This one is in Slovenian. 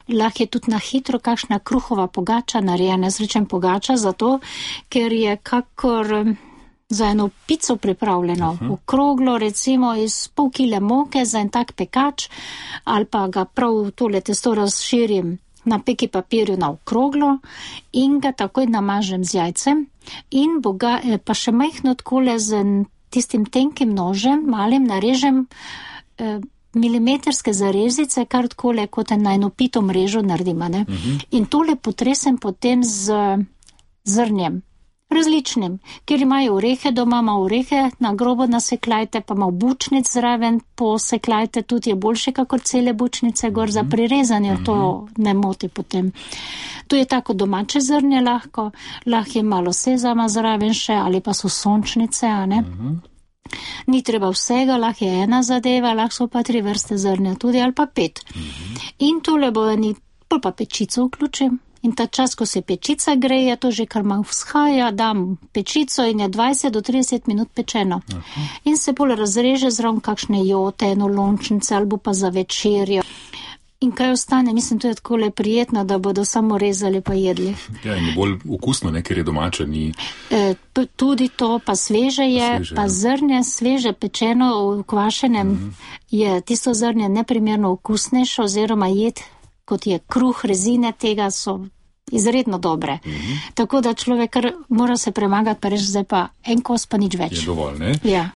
lahko je tudi na hitro kakšna kruhova pogača narejena. Srečen pogača zato, ker je kakor za eno pico pripravljeno. Okroglo, recimo iz pol kile moke za en tak pekač, ali pa ga prav tole testo razširim na peki papirju na okroglo in ga takoj namažem z jajcem in pa še majhno tkole z tistim tenkim nožem, malim narežem milimetrske zarezice, kar tkole kot na eno pito mrežo naredim, ne? In tole potresem potem z zrnjem. Različnim, kjer imajo orehe doma, ima orehe na grobo naseklajte, pa ima bučnic zraven, poseklajte, tudi je boljše kakor cele bučnice gor za prirezanje, to ne moti potem. To je tako domače zrnje lahko je malo sezama zraven še, ali pa so sončnice, a ne? Ni treba vsega, lahko je ena zadeva, lahko so pa 3 vrste zrnja tudi, ali pa 5. In tole bo pol pa pečico vključim. In ta čas, ko se pečica greje, to že kar malo vzhaja, dam pečico in je 20 do 30 minut pečeno. In se pol razreže zraven kakšne jote, eno lončnice ali pa za večerjo. In kaj ostane, mislim, to je tako le prijetno, da bodo samo rezali pa jedli. Ja, in bolj okusno, ne, ker je domače, ni... Tudi to, pa sveže je, pa zrnje, sveže pečeno v kvašenem, je tisto zrnje neprimerno okusnejše, oziroma jed, kot je kruh, rezine tega so izredno dobre. Tako da človek kar mora se premagati, pa reči, zdaj pa en kos pa nič več. Je dovolj, ne? Ja.